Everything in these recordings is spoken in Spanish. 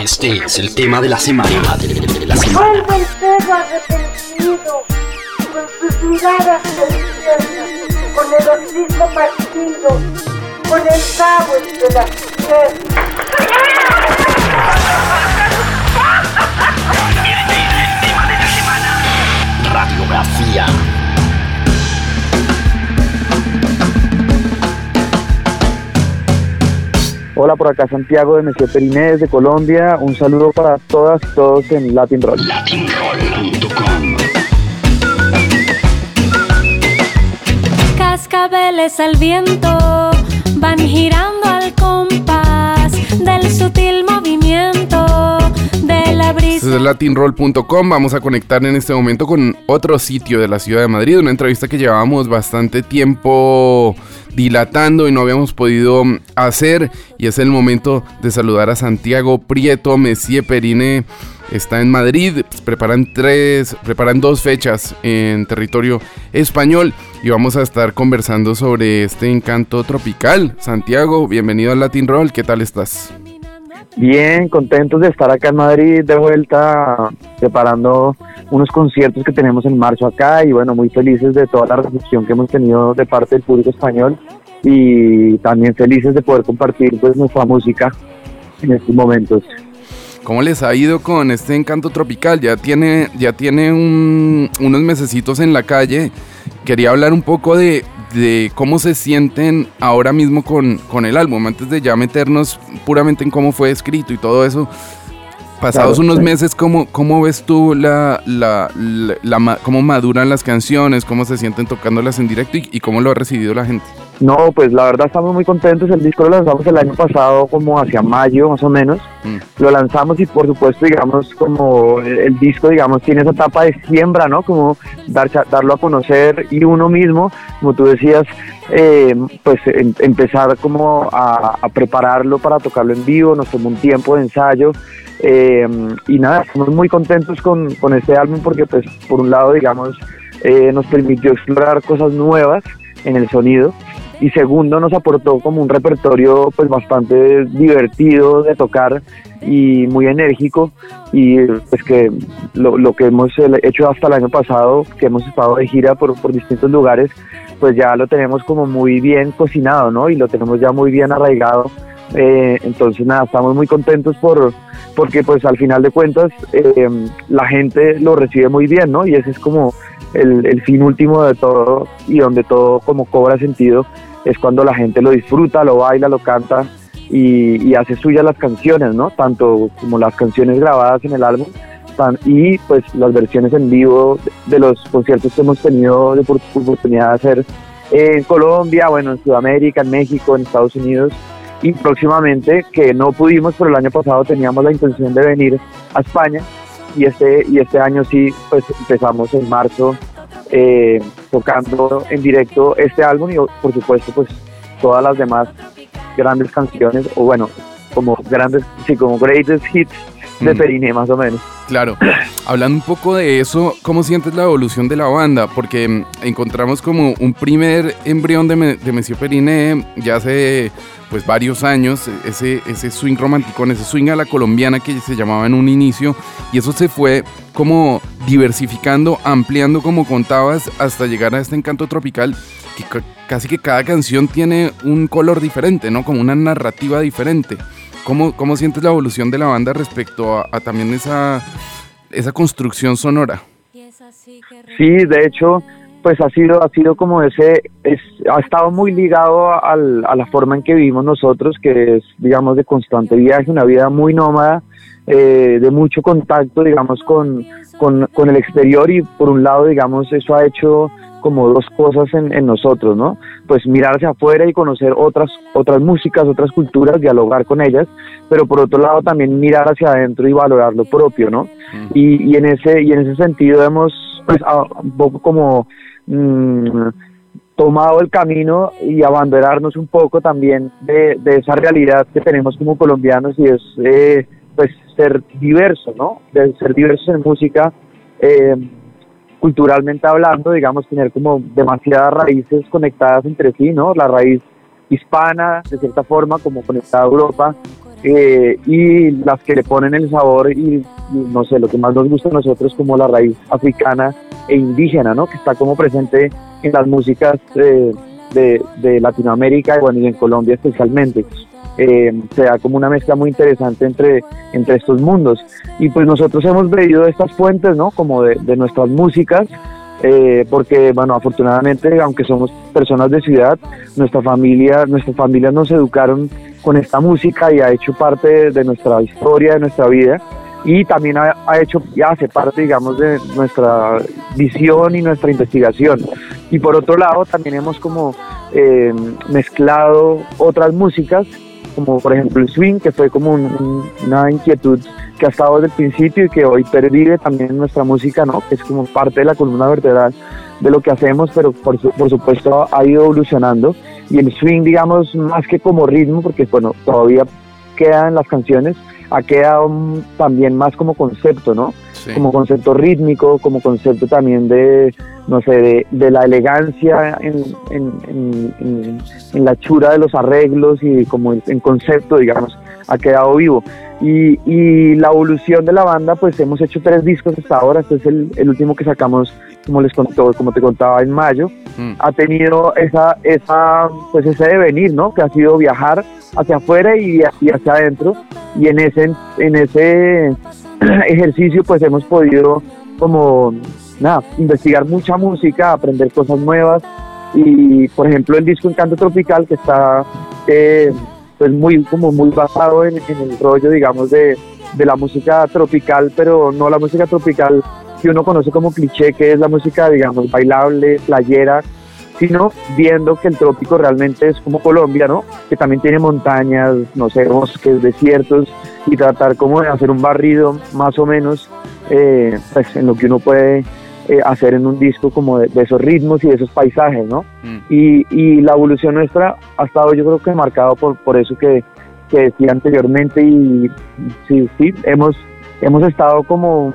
Este es el tema de la semana. Vuelve el perro arrepentido, con sus miradas deliciosas, con el hocico partido, con el cabo entre las piernas. Este es el tema de la semana. Radiografía. Hola, por acá Santiago de Monsieur Periné de Colombia. Un saludo para todas y todos en Latin Roll. Latinroll.com. Cascabeles al viento van girando al compás del sutil movimiento de la brisa. Desde Latinroll.com vamos a conectar en este momento con otro sitio de la ciudad de Madrid, una entrevista que llevábamos bastante tiempo dilatando y no habíamos podido hacer, y es el momento de saludar a Santiago Prieto. Monsieur Periné está en Madrid, preparan 2 fechas en territorio español y vamos a estar conversando sobre este encanto tropical. Santiago, bienvenido al Latin Roll, ¿qué tal estás? Bien, contentos de estar acá en Madrid de vuelta, preparando unos conciertos que tenemos en marzo acá, y bueno, muy felices de toda la recepción que hemos tenido de parte del público español, y también felices de poder compartir pues nuestra música en estos momentos. ¿Cómo les ha ido con este encanto tropical? Ya tiene unos mesecitos en la calle. Quería hablar un poco de cómo se sienten ahora mismo con el álbum, antes de ya meternos puramente en cómo fue escrito y todo eso. Pasados unos meses, ¿cómo ves tú cómo maduran las canciones, cómo se sienten tocándolas en directo y cómo lo ha recibido la gente? No, pues la verdad estamos muy contentos. El disco lo lanzamos el año pasado como hacia mayo más o menos. Lo lanzamos y por supuesto, digamos, como el disco, digamos, tiene esa etapa de siembra, ¿no? Como darlo a conocer, y uno mismo, como tú decías, pues empezar como a prepararlo para tocarlo en vivo. Nos tomó un tiempo de ensayo. Y nada, estamos muy contentos con este álbum porque pues por un lado, digamos, nos permitió explorar cosas nuevas en el sonido, y segundo, nos aportó como un repertorio pues bastante divertido de tocar y muy enérgico, y pues que lo que hemos hecho hasta el año pasado, que hemos estado de gira por distintos lugares, pues ya lo tenemos como muy bien cocinado, ¿no? Y lo tenemos ya muy bien arraigado. Entonces nada, estamos muy contentos porque pues al final de cuentas la gente lo recibe muy bien, ¿no? Y ese es como el fin último de todo, y donde todo como cobra sentido, es cuando la gente lo disfruta, lo baila, lo canta y hace suyas las canciones, ¿no? Tanto como las canciones grabadas en el álbum y pues las versiones en vivo de los conciertos que hemos tenido de oportunidad de hacer en Colombia, bueno, en Sudamérica, en México, en Estados Unidos. Y próximamente, que no pudimos, pero el año pasado teníamos la intención de venir a España, y este año sí, pues empezamos en marzo tocando en directo este álbum, y por supuesto pues todas las demás grandes canciones, o bueno, como greatest hits de Periné más o menos. Claro, hablando un poco de eso, ¿cómo sientes la evolución de la banda? Porque encontramos como un primer embrión de Monsieur Periné ya hace pues varios años, ese swing romanticón, ese swing a la colombiana que se llamaba en un inicio, y eso se fue como diversificando, ampliando, como contabas, hasta llegar a este encanto tropical, que casi que cada canción tiene un color diferente, ¿no? Como una narrativa diferente. ¿Cómo sientes la evolución de la banda respecto a también esa construcción sonora? Sí, de hecho, pues ha sido como ha estado muy ligado a la forma en que vivimos nosotros, que es, digamos, de constante viaje, una vida muy nómada, de mucho contacto, digamos, con el exterior, y por un lado, digamos, eso ha hecho como 2 cosas en nosotros, ¿no? Pues mirar hacia afuera y conocer otras músicas, otras culturas, dialogar con ellas, pero por otro lado también mirar hacia adentro y valorar lo propio, ¿no? Y en ese sentido hemos pues un poco como tomado el camino y abanderarnos un poco también de esa realidad que tenemos como colombianos, y es pues ser diverso, ¿no? De ser diversos en música, culturalmente hablando, digamos, tener como demasiadas raíces conectadas entre sí, ¿no? La raíz hispana, de cierta forma, como conectada a Europa, y las que le ponen el sabor y no sé, lo que más nos gusta a nosotros como la raíz africana e indígena, ¿no? Que está como presente en las músicas de Latinoamérica y en Colombia especialmente. Se da como una mezcla muy interesante entre estos mundos, y pues nosotros hemos bebido de estas fuentes, ¿no? Como de nuestras músicas, porque bueno, afortunadamente, aunque somos personas de ciudad, nuestras familias nos educaron con esta música y ha hecho parte de nuestra historia, de nuestra vida, y también ha hecho y hace parte, digamos, de nuestra visión y nuestra investigación. Y por otro lado también hemos como mezclado otras músicas, como por ejemplo el swing, que fue como una inquietud que ha estado desde el principio y que hoy pervive también en nuestra música, ¿no? Que es como parte de la columna vertebral de lo que hacemos, pero por supuesto ha ido evolucionando. Y el swing, digamos, más que como ritmo, porque bueno, todavía queda en las canciones, ha quedado también más como concepto, ¿no? Sí. Como concepto rítmico, como concepto también de, no sé, de la elegancia en la hechura de los arreglos, y como en concepto, digamos, ha quedado vivo. Y la evolución de la banda, pues hemos hecho 3 discos hasta ahora. Este es el último que sacamos, como te contaba, en mayo. Ha tenido ese devenir, ¿no? Que ha sido viajar hacia afuera y hacia adentro, y en ese ejercicio pues hemos podido como investigar mucha música, aprender cosas nuevas. Y por ejemplo el disco Encanto Tropical, que está pues muy basado en el rollo, digamos, de la música tropical, pero no la música tropical que uno conoce como cliché, que es la música, digamos, bailable, playera, sino viendo que el trópico realmente es como Colombia, ¿no? Que también tiene montañas, no sé, bosques, desiertos, y tratar como de hacer un barrido más o menos pues en lo que uno puede hacer en un disco, como de esos ritmos y de esos paisajes, ¿no? Y la evolución nuestra ha estado, yo creo que marcado por eso que decía anteriormente, y sí, hemos estado como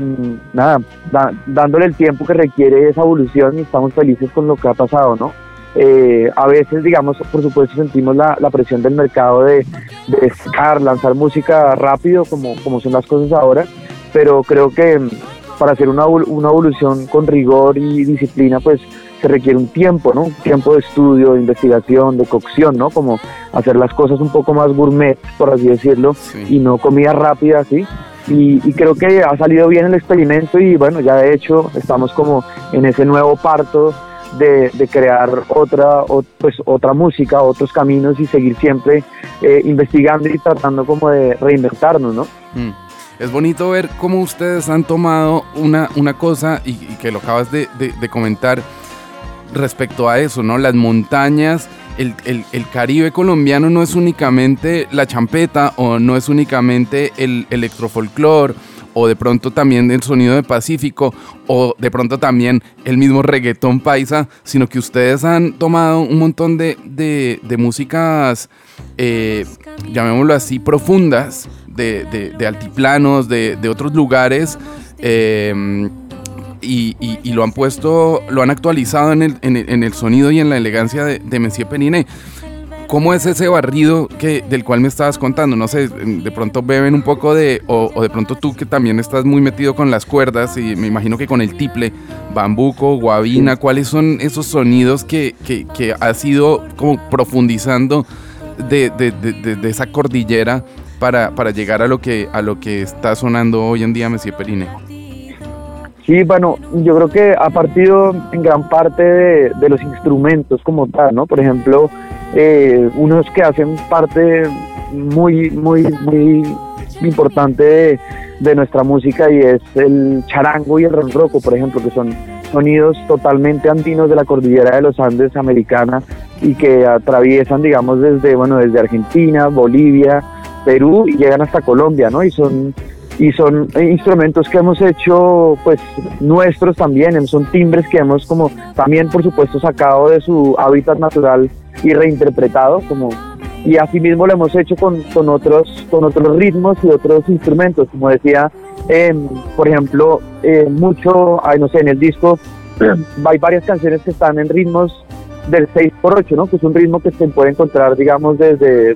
dándole el tiempo que requiere esa evolución, y estamos felices con lo que ha pasado, ¿no? A veces, digamos, por supuesto sentimos la presión del mercado de lanzar música rápido, como son las cosas ahora, pero creo que para hacer una evolución con rigor y disciplina, pues se requiere un tiempo, ¿no? Un tiempo de estudio, de investigación, de cocción, ¿no? Como hacer las cosas un poco más gourmet, por así decirlo, sí. Y no comida rápida, ¿sí? Y creo que ha salido bien el experimento, y bueno, ya de hecho estamos como en ese nuevo parto de crear otra música, otros caminos, y seguir siempre investigando y tratando como de reinventarnos, ¿no? Es bonito ver cómo ustedes han tomado una cosa, y que lo acabas de comentar respecto a eso, ¿no? Las montañas, el Caribe colombiano no es únicamente la champeta, o no es únicamente el electrofolclor, o de pronto también el sonido de Pacífico, o de pronto también el mismo reggaetón paisa, sino que ustedes han tomado un montón de músicas, llamémoslo así, profundas, de altiplanos, de otros lugares, y lo han actualizado en el sonido y en la elegancia de Messier Periné. ¿Cómo es ese barrido del cual me estabas contando? No sé, de pronto beben un poco o de pronto tú, que también estás muy metido con las cuerdas, y me imagino que con el tiple, bambuco, guabina, ¿cuáles son esos sonidos que has ido como profundizando de esa cordillera para llegar a lo que está sonando hoy en día Messier Periné? Sí, bueno, yo creo que ha partido en gran parte de los instrumentos como tal, ¿no? Por ejemplo, unos que hacen parte muy importante de nuestra música, y es el charango y el ronroco, por ejemplo, que son sonidos totalmente andinos de la cordillera de los Andes americana, y que atraviesan, digamos, desde Argentina, Bolivia, Perú, y llegan hasta Colombia, ¿no? Y son instrumentos que hemos hecho pues nuestros también, son timbres que hemos como también por supuesto sacado de su hábitat natural y reinterpretado, y así mismo lo hemos hecho con otros ritmos y otros instrumentos, como decía, por ejemplo, no sé, en el disco hay varias canciones que están en ritmos del 6x8, ¿no? Que es un ritmo que se puede encontrar, digamos, desde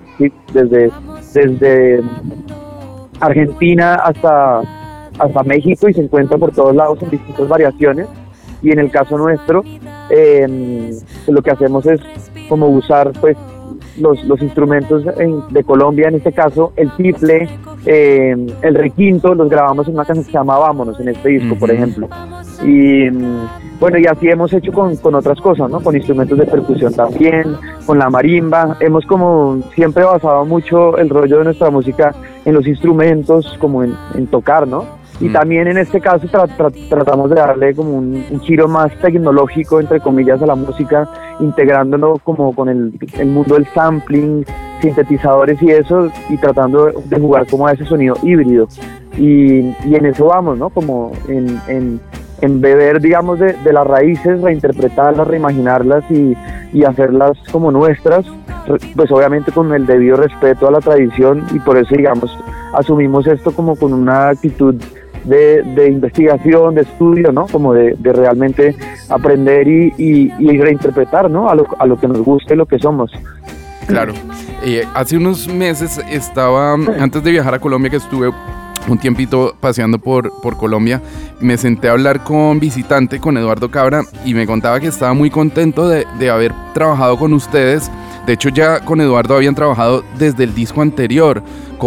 Argentina hasta México, y se encuentra por todos lados en distintas variaciones. Y en el caso nuestro, lo que hacemos es como usar pues los instrumentos de Colombia, en este caso el tiple, el requinto, los grabamos en una canción que se llama Vámonos, en este disco, por ejemplo. Y bueno, y así hemos hecho con otras cosas, ¿no? Con instrumentos de percusión también, con la marimba. Hemos como siempre basado mucho el rollo de nuestra música en los instrumentos, como en tocar, ¿no? Y también en este caso tratamos de darle como un giro más tecnológico, entre comillas, a la música, integrándolo como con el mundo del sampling, sintetizadores y eso, y tratando de jugar como a ese sonido híbrido. Y en eso vamos, ¿no? Como en beber, digamos, de las raíces, reinterpretarlas, reimaginarlas y hacerlas como nuestras, pues obviamente con el debido respeto a la tradición, y por eso, digamos, asumimos esto como con una actitud de investigación, de estudio, ¿no? Como de realmente aprender y reinterpretar, ¿no? A lo que nos gusta y lo que somos. Claro. Hace unos meses antes de viajar a Colombia, que estuve un tiempito paseando por Colombia, me senté a hablar con Visitante, con Eduardo Cabra, y me contaba que estaba muy contento de haber trabajado con ustedes. De hecho, ya con Eduardo habían trabajado desde el disco anterior.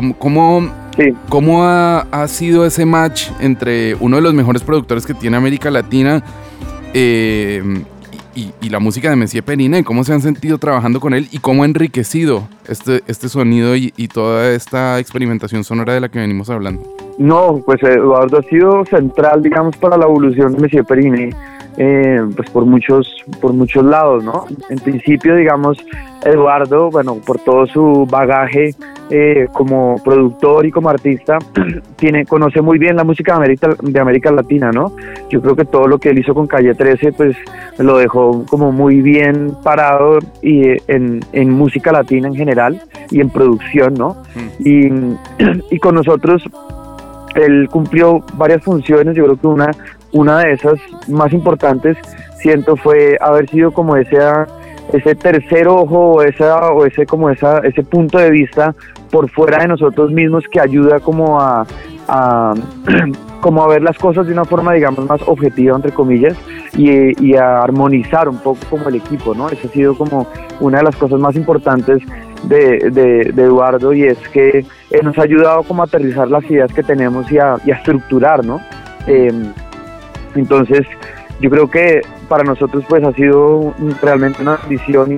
¿Cómo ha sido ese match entre uno de los mejores productores que tiene América Latina y la música de Messier Periné? ¿Cómo se han sentido trabajando con él y cómo ha enriquecido este sonido y toda esta experimentación sonora de la que venimos hablando? No, pues Eduardo ha sido central, digamos, para la evolución de Messier Periné, pues por muchos lados, ¿no? En principio, digamos, Eduardo, bueno, por todo su bagaje como productor y como artista, conoce muy bien la música de América Latina, ¿no? Yo creo que todo lo que él hizo con Calle 13, pues lo dejó como muy bien parado y en música latina en general y en producción, ¿no? Y con nosotros él cumplió varias funciones. Yo creo que una de esas más importantes, siento, fue haber sido como ese tercer ojo o ese punto de vista por fuera de nosotros mismos, que ayuda como a ver las cosas de una forma, digamos, más objetiva, entre comillas, y a armonizar un poco como el equipo, ¿no? Esa ha sido como una de las cosas más importantes de Eduardo, y es que nos ha ayudado como a aterrizar las ideas que tenemos y a estructurar, ¿no? Entonces yo creo que para nosotros pues ha sido realmente una bendición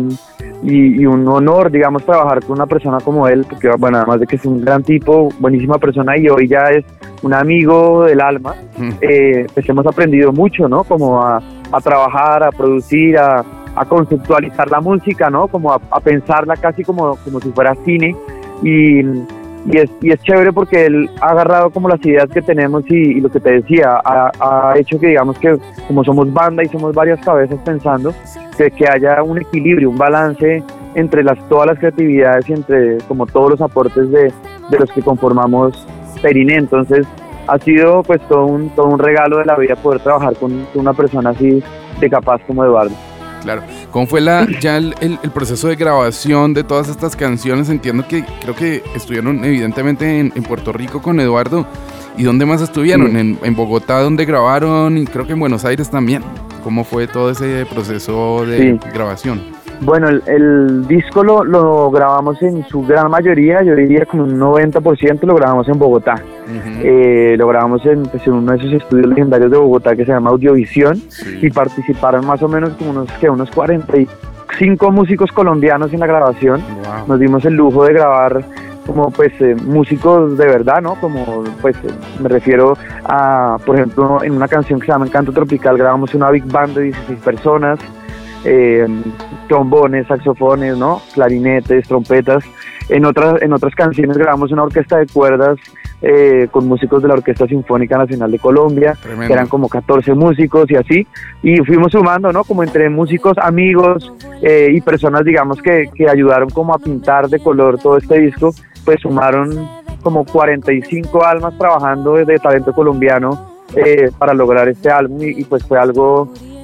y un honor, digamos, trabajar con una persona como él, porque bueno, además de que es un gran tipo, buenísima persona, y hoy ya es un amigo del alma, pues hemos aprendido mucho, ¿no? Como a trabajar, a producir, a conceptualizar la música, ¿no? Como a pensarla casi como si fuera cine, y es chévere porque él ha agarrado como las ideas que tenemos y lo que te decía, ha hecho que, digamos, que como somos banda y somos varias cabezas pensando, que haya un equilibrio, un balance entre todas las creatividades y entre como todos los aportes de los que conformamos Periné. Entonces ha sido pues todo un regalo de la vida poder trabajar con una persona así de capaz como Eduardo. Claro. ¿Cómo fue el proceso de grabación de todas estas canciones? Entiendo que creo que estuvieron evidentemente en Puerto Rico con Eduardo. ¿Y dónde más estuvieron? Sí. En Bogotá, donde grabaron, y creo que en Buenos Aires también. ¿Cómo fue todo ese proceso de grabación? Bueno, el disco lo grabamos en su gran mayoría, yo diría como un 90% lo grabamos en Bogotá. Lo grabamos en uno de esos estudios legendarios de Bogotá que se llama Audiovisión, y participaron más o menos como unos 45 músicos colombianos en la grabación. Wow. Nos dimos el lujo de grabar como pues músicos de verdad, ¿no? Como pues me refiero a, por ejemplo, en una canción que se llama Encanto Tropical grabamos una big band de 16 personas, trombones, saxofones, ¿no? Clarinetes, trompetas. En otras canciones grabamos una orquesta de cuerdas con músicos de la Orquesta Sinfónica Nacional de Colombia. Tremendo. Que eran como 14 músicos y así, y fuimos sumando, ¿no? Como entre músicos, amigos y personas, digamos, que ayudaron como a pintar de color todo este disco, pues sumaron como 45 almas trabajando de talento colombiano para lograr este álbum, y pues fue algo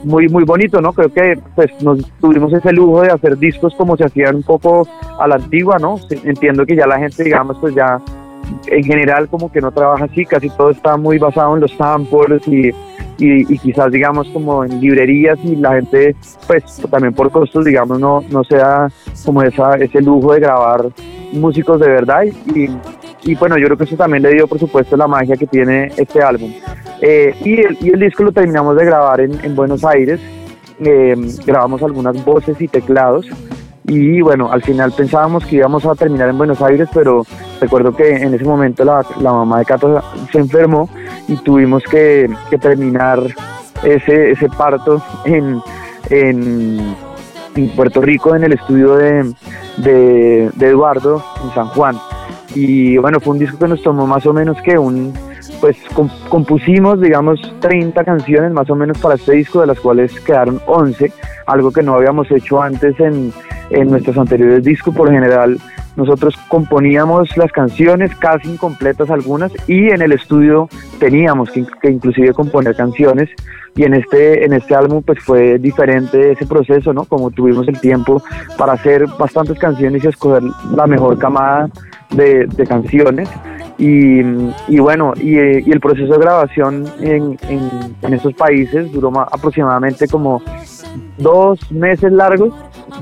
muy muy bonito, ¿no? Creo que pues nos tuvimos ese lujo de hacer discos como se hacían un poco a la antigua, ¿no? Entiendo que ya la gente, digamos, pues ya en general como que no trabaja así, casi todo está muy basado en los samples y quizás digamos como en librerías, y la gente pues también por costos digamos no se da como ese lujo de grabar músicos de verdad, y bueno, yo creo que eso también le dio por supuesto la magia que tiene este álbum. Y el disco lo terminamos de grabar en Buenos Aires. Grabamos algunas voces y teclados, y bueno, al final pensábamos que íbamos a terminar en Buenos Aires, pero recuerdo que en ese momento la mamá de Cato se enfermó y tuvimos que terminar ese parto en Puerto Rico, en el estudio de Eduardo en San Juan. Y bueno, fue un disco que nos tomó más o menos que pues compusimos, digamos, 30 canciones más o menos para este disco, de las cuales quedaron 11, algo que no habíamos hecho antes en nuestros anteriores discos. Por general, nosotros componíamos las canciones, casi incompletas algunas, y en el estudio teníamos que inclusive componer canciones, y en este álbum pues fue diferente ese proceso, ¿no? Como tuvimos el tiempo para hacer bastantes canciones y escoger la mejor camada de canciones. Y bueno, y el proceso de grabación en estos países duró aproximadamente como 2 meses largos,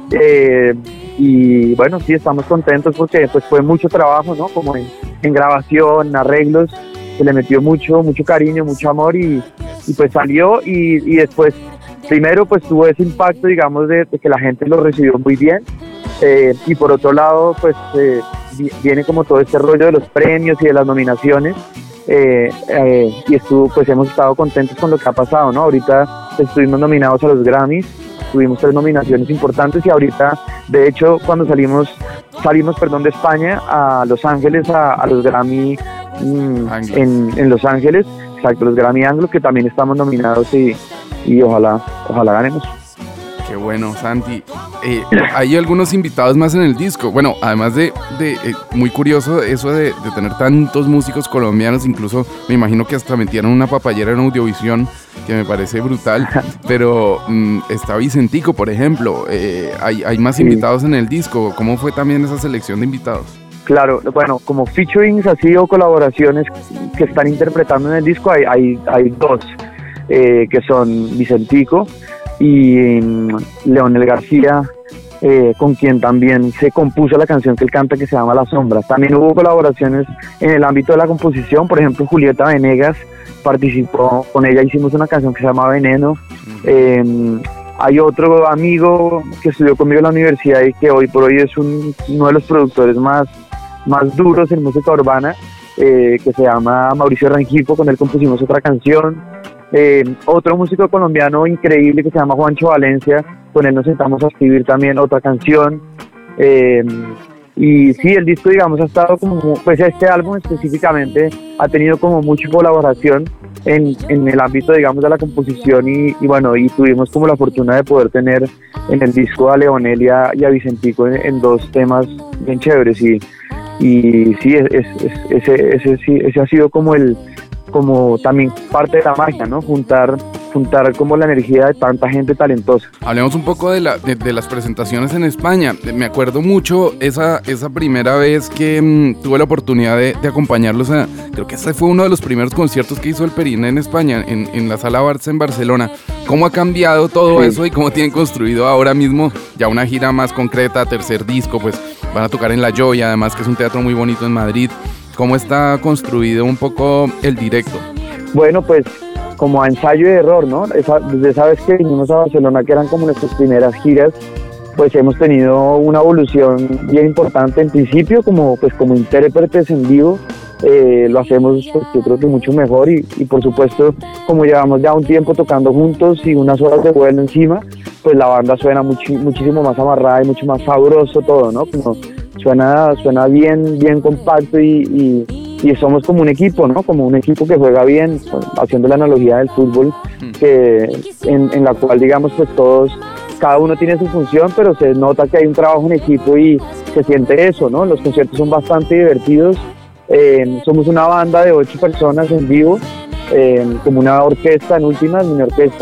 y bueno, sí, estamos contentos porque pues fue mucho trabajo, ¿no? Como en grabación, arreglos, se le metió mucho cariño, mucho amor, y pues salió, y después primero pues tuvo ese impacto, digamos, de que la gente lo recibió muy bien, y por otro lado pues viene como todo este rollo de los premios y de las nominaciones, y hemos estado contentos con lo que ha pasado, ¿no? Ahorita estuvimos nominados a los Grammys, tuvimos 3 nominaciones importantes, y ahorita, de hecho, cuando salimos de España a Los Ángeles, a los Grammy en Los Ángeles, exacto, los Grammy Anglo, que también estamos nominados, y ojalá ganemos. Qué bueno, Santi. Hay algunos invitados más en el disco. Bueno, además de muy curioso eso de tener tantos músicos colombianos, incluso me imagino que hasta metieron una papayera en Audiovisión, que me parece brutal. Pero está Vicentico, por ejemplo. Hay más invitados en el disco. ¿Cómo fue también esa selección de invitados? Claro, bueno, como featurings así o colaboraciones que están interpretando en el disco, hay 2, que son Vicentico y Leonel García, con quien también se compuso la canción que él canta, que se llama Las Sombras. También hubo colaboraciones en el ámbito de la composición, por ejemplo, Julieta Venegas participó, con ella hicimos una canción que se llama Veneno. Hay otro amigo que estudió conmigo en la universidad y que hoy por hoy es uno de los productores más duros en música urbana, que se llama Mauricio Rengifo, con él compusimos otra canción. Otro músico colombiano increíble que se llama Juancho Valencia, con él nos sentamos a escribir también otra canción. Y sí, el disco, digamos, ha estado como, pues este álbum específicamente ha tenido como mucha colaboración en el ámbito, digamos, de la composición, y bueno, y tuvimos como la fortuna de poder tener en el disco a Leonel y a Vicentico en 2 temas bien chéveres, y sí, ese ha sido como también parte de la magia, ¿no? Juntar como la energía de tanta gente talentosa. Hablemos un poco de las presentaciones en España. Me acuerdo mucho esa primera vez que tuve la oportunidad de acompañarlos creo que ese fue uno de los primeros conciertos que hizo el Periné en España, en la Sala Barça en Barcelona. ¿Cómo ha cambiado todo eso y cómo tienen construido ahora mismo ya una gira más concreta, tercer disco? Pues van a tocar en La Joya, además que es un teatro muy bonito en Madrid. ¿Cómo está construido un poco el directo? Bueno, pues como a ensayo y error, ¿no? Desde esa vez que vinimos a Barcelona, que eran como nuestras primeras giras, pues hemos tenido una evolución bien importante. En principio, como intérpretes en vivo, lo hacemos, pues, yo creo que mucho mejor, y por supuesto, como llevamos ya un tiempo tocando juntos y unas horas de vuelo encima, pues la banda suena muchísimo más amarrada y mucho más sabroso todo, ¿no? Como suena bien compacto, y somos como un equipo, ¿no? Como un equipo que juega bien, haciendo la analogía del fútbol, en la cual, digamos, pues cada uno tiene su función, pero se nota que hay un trabajo en equipo y se siente eso, ¿no? Los conciertos son bastante divertidos. Somos una banda de 8 personas en vivo, como una orquesta en últimas, mini orquesta,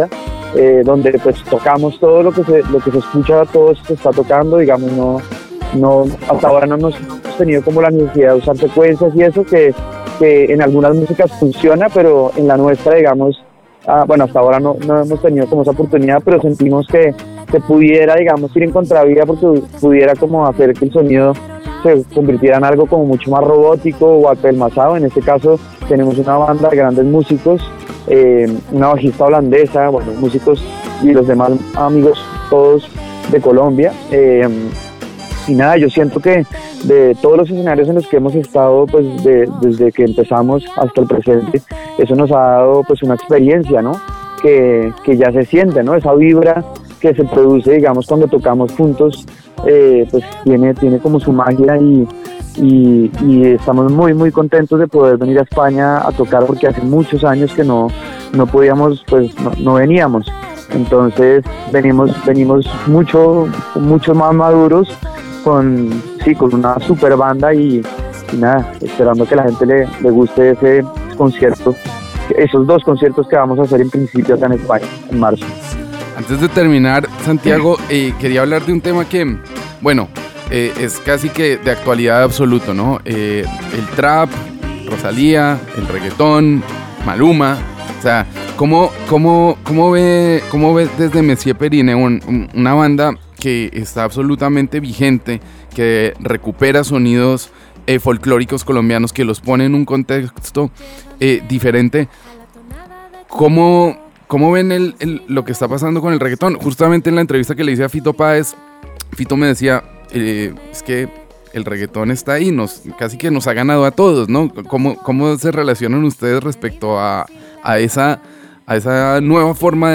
donde pues tocamos todo lo que se escucha, todo se está tocando, digamos, no hasta ahora no hemos tenido como la necesidad de usar secuencias y eso, que en algunas músicas funciona, pero en la nuestra, digamos, bueno, hasta ahora no hemos tenido como esa oportunidad, pero sentimos que pudiera, digamos, ir en contravía, porque pudiera como hacer que el sonido se convirtiera en algo como mucho más robótico o apelmazado. En este caso tenemos una banda de grandes músicos, una bajista holandesa, bueno, músicos y los demás amigos todos de Colombia, y nada, yo siento que de todos los escenarios en los que hemos estado, pues desde que empezamos hasta el presente, eso nos ha dado pues una experiencia, ¿no? Que ya se siente, ¿no? Esa vibra que se produce, digamos, cuando tocamos juntos, pues tiene como su magia, y estamos muy muy contentos de poder venir a España a tocar, porque hace muchos años que no podíamos, pues no veníamos. Entonces venimos mucho más maduros, con una super banda, y nada, esperando que a la gente le guste ese concierto, esos 2 conciertos que vamos a hacer en principio acá en España en marzo. Antes de terminar, Santiago, quería hablar de un tema que, bueno, es casi que de actualidad absoluto, ¿no? El trap, Rosalía, el reggaetón, Maluma. O sea, ¿cómo ve desde Messier Periné una banda que está absolutamente vigente, que recupera sonidos folclóricos colombianos, que los pone en un contexto diferente? ¿Cómo ven lo que está pasando con el reggaetón? Justamente en la entrevista que le hice a Fito Páez, Fito me decía, es que el reggaetón está ahí, casi que nos ha ganado a todos, ¿no? ¿Cómo se relacionan ustedes respecto a esa nueva forma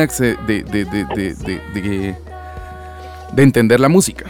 de entender la música?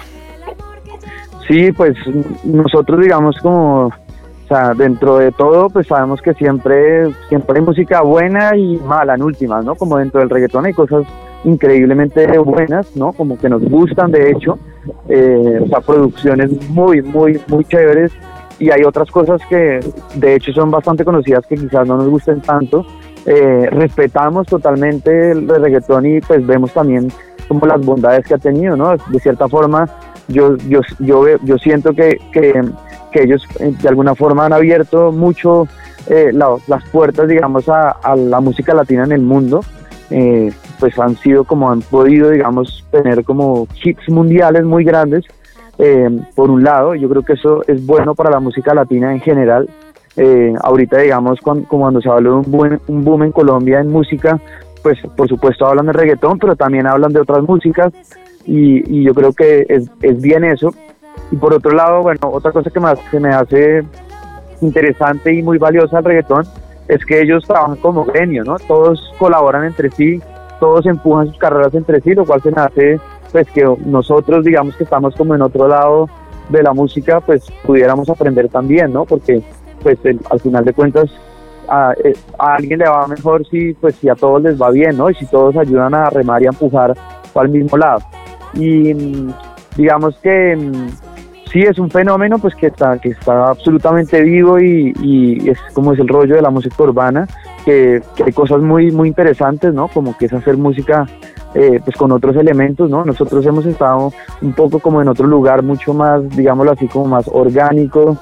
Sí, pues nosotros, digamos, como, o sea, dentro de todo, pues sabemos que siempre hay música buena y mala en últimas, ¿no? Como dentro del reggaetón hay cosas increíblemente buenas, ¿no? Como que nos gustan, de hecho, o sea, producciones muy, muy, muy chéveres, y hay otras cosas que de hecho son bastante conocidas que quizás no nos gusten tanto. Respetamos totalmente el reggaetón, y pues vemos también como las bondades que ha tenido, ¿no? De cierta forma, yo siento que ellos de alguna forma han abierto mucho las puertas, digamos, a la música latina en el mundo. Pues han podido, digamos, tener como hits mundiales muy grandes, por un lado. Yo creo que eso es bueno para la música latina en general. Ahorita, digamos, cuando se habla de un boom en Colombia en música, pues por supuesto hablan de reggaetón, pero también hablan de otras músicas, y yo creo que es bien eso. Y por otro lado, bueno, otra cosa que me hace interesante y muy valiosa el reggaetón es que ellos trabajan como gremio, ¿no? Todos colaboran entre sí, todos empujan sus carreras entre sí, lo cual se me hace, pues, que nosotros, digamos, que estamos como en otro lado de la música, pues pudiéramos aprender también, ¿no? Porque pues al final de cuentas a alguien le va mejor si a todos les va bien, ¿no? Y si todos ayudan a remar y a empujar al mismo lado. Y digamos que sí, es un fenómeno pues que está absolutamente vivo, y es como es el rollo de la música urbana, que hay cosas muy muy interesantes, ¿no? Como que es hacer música pues con otros elementos, ¿no? Nosotros hemos estado un poco como en otro lugar, mucho más, digámoslo así, como más orgánico,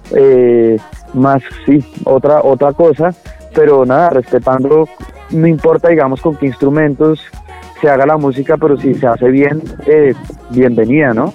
más, sí, otra cosa, pero nada, respetando, no importa, digamos, con qué instrumentos se haga la música, pero si se hace bien, bienvenida, ¿no?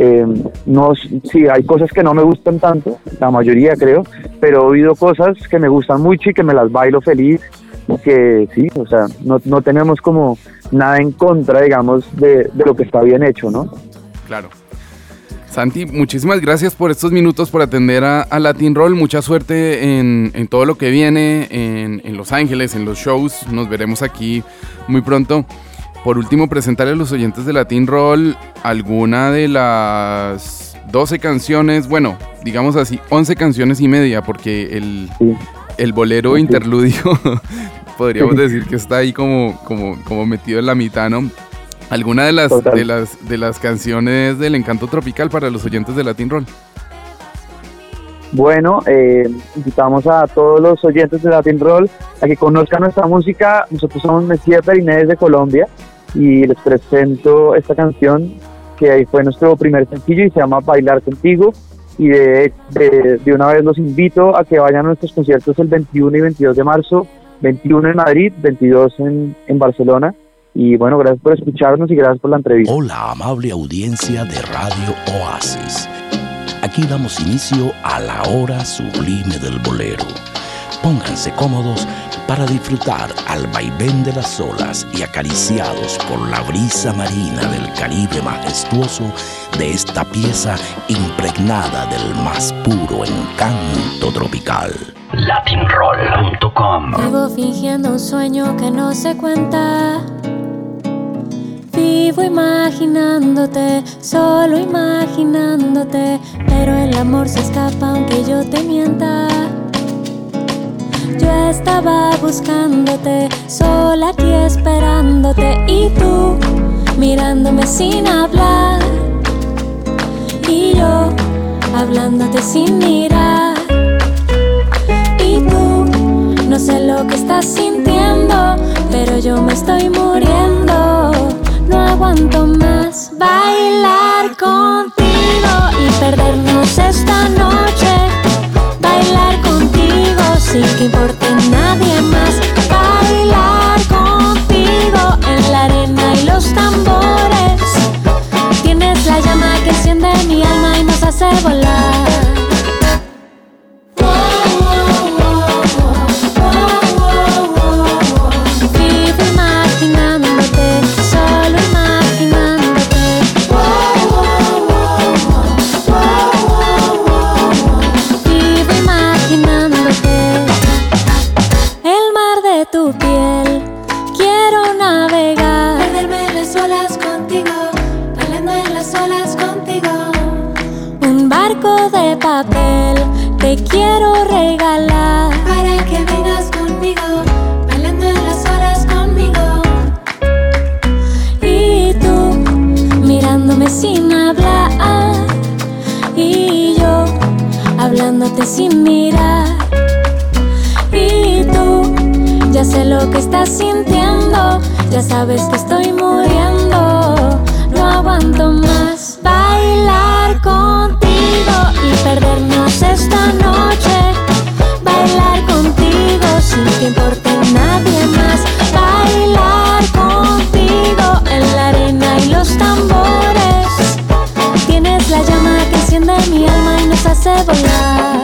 Sí, hay cosas que no me gustan tanto, la mayoría creo, pero he oído cosas que me gustan mucho y que me las bailo feliz, que sí, o sea, no tenemos como nada en contra, digamos, de lo que está bien hecho, ¿no? Claro. Santi, muchísimas gracias por estos minutos, por atender a Latin Roll. Mucha suerte en todo lo que viene, en Los Ángeles, en los shows. Nos veremos aquí muy pronto. Por último, presentarle a los oyentes de Latin Roll alguna de las 12 canciones, bueno, digamos así, 11 canciones y media, porque el bolero interludio podríamos decir que está ahí como metido en la mitad, ¿no? ¿Alguna de las canciones del Encanto Tropical para los oyentes de Latin Roll? Bueno, invitamos a todos los oyentes de Latin Roll a que conozcan nuestra música. Nosotros somos Messier Periné de Colombia y les presento esta canción que ahí fue nuestro primer sencillo y se llama Bailar Contigo. Y de una vez los invito a que vayan a nuestros conciertos el 21 y 22 de marzo, 21 en Madrid, 22 en Barcelona. Y bueno, gracias por escucharnos y gracias por la entrevista. Hola, amable audiencia de Radio Oasis. Aquí damos inicio a la hora sublime del bolero. Pónganse cómodos para disfrutar al vaivén de las olas y acariciados por la brisa marina del Caribe majestuoso de esta pieza impregnada del más puro encanto tropical. Latinroll.com. Vivo fingiendo un sueño que no se cuenta. Vivo imaginándote, solo imaginándote, pero el amor se escapa aunque yo te mienta. Yo estaba buscándote, sola aquí esperándote, y tú mirándome sin hablar, y yo hablándote sin mirar. Y tú, no sé lo que estás sintiendo, pero yo me estoy muriendo. No aguanto más bailar contigo y perdernos esta noche. Bailar contigo sin que importe nadie más. Bailar contigo en la arena y los tambores. Tienes la llama que enciende mi alma y nos hace volar. De papel te quiero regalar para que vengas conmigo, bailando en las olas conmigo. Y tú mirándome sin hablar, y yo hablándote sin mirar. Y tú, ya sé lo que estás sintiendo, ya sabes que estoy muriendo. No aguanto más bailar contigo y perdernos esta noche. Bailar contigo sin que importe nadie más. Bailar contigo en la arena y los tambores. Tienes la llama que enciende mi alma y nos hace volar.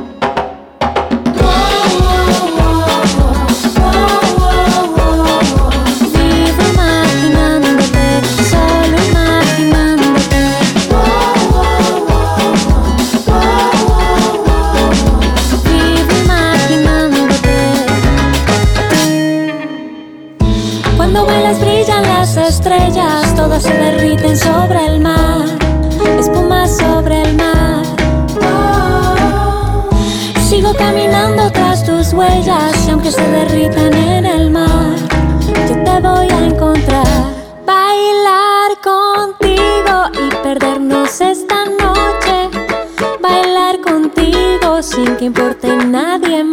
Estrellas, todas se derriten sobre el mar, espuma sobre el mar. Sigo caminando tras tus huellas y aunque se derritan en el mar, yo te voy a encontrar. Bailar contigo y perdernos esta noche. Bailar contigo sin que importe nadie